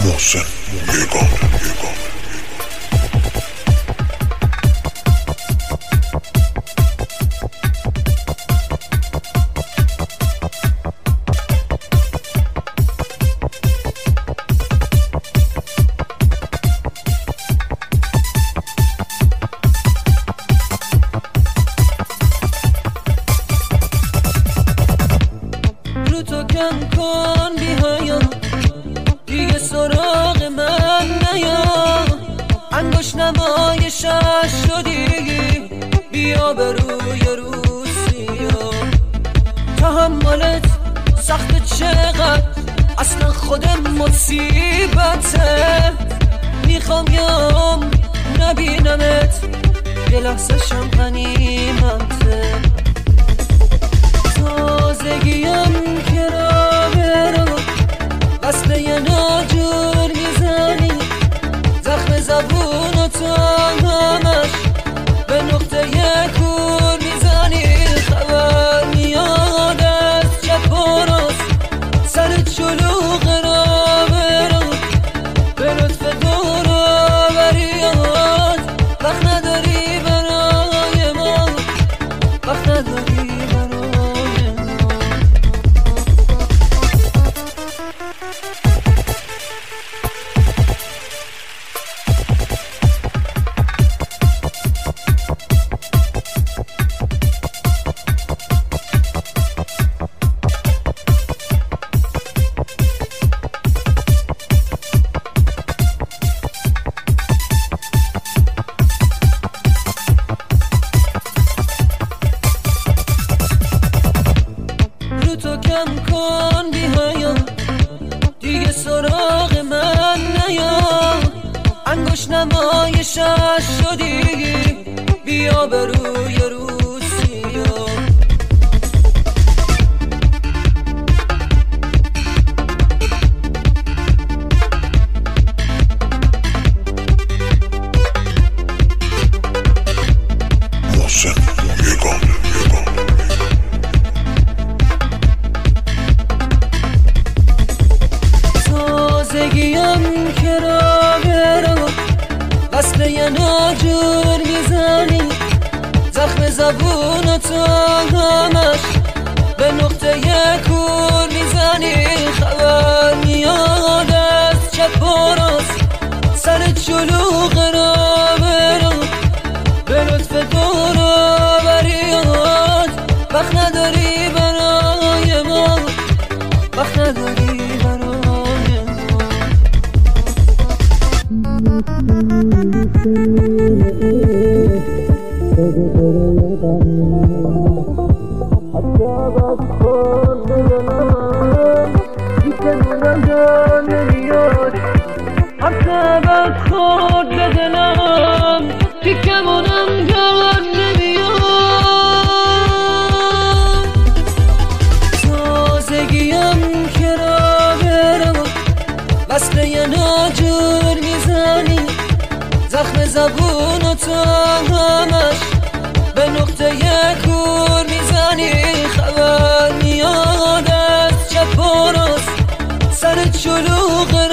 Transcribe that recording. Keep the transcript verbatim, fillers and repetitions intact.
محسن یگانه. رو تو کم کن بیهایا، دیگه سراغ من نیا، انگوش نمایشش شدی بیا به روی روسیا. تحملت سخت چقدر اصلا خود مصیبته، میخوام یام نبینمت یه لحظه شم غنیمته. تازگیم که را برو وصله یه ناجور میزنی، زخم زبون و تو همش به نقطه یه کور میزنی. خبر میاد از چپ و راست سرت شلوغ را برو، به لطف دور آوریات وقت نداری برای ما، وقت نداری برای ما. رو تو کم کن بیهایا، دیگه سراغ من نیا، انگوش نمایشش شدی بیا به روی روسیا. محسن یگانه. تازگیم که را برو وصله یه ناجور میزنی، زخم زبون و تو همش به نقطه یه کور میزنی. خبر میاد از چپ و راست سرت شلوغ را برو، به لطف دور آوریات وقت نداری برای ما، وقت نداری برای ما. حسابت خود به دلم تیکمونم جان نمیاد. تازگیم که را برو وصله یه ناجور میزنی، زخم زبون و تو همش به نقطه یه کور میزنی. خبر میاد از چپ و راست سرت شلوغ